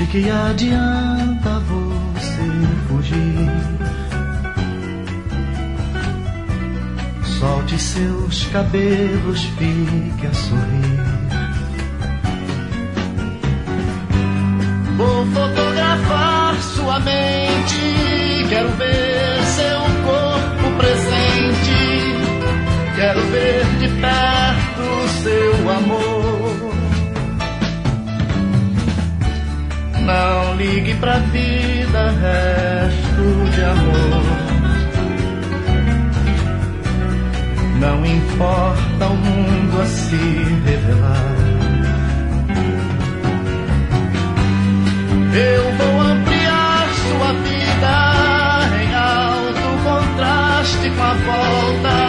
que adianta você fugir? Solte seus cabelos, fique a sorrir. Vou fotografar sua mente, quero ver seu corpo presente, quero ver de perto seu amor. Não ligue pra vida, resto de amor. Não importa o mundo a se revelar. Eu vou ampliar sua vida em alto contraste com a volta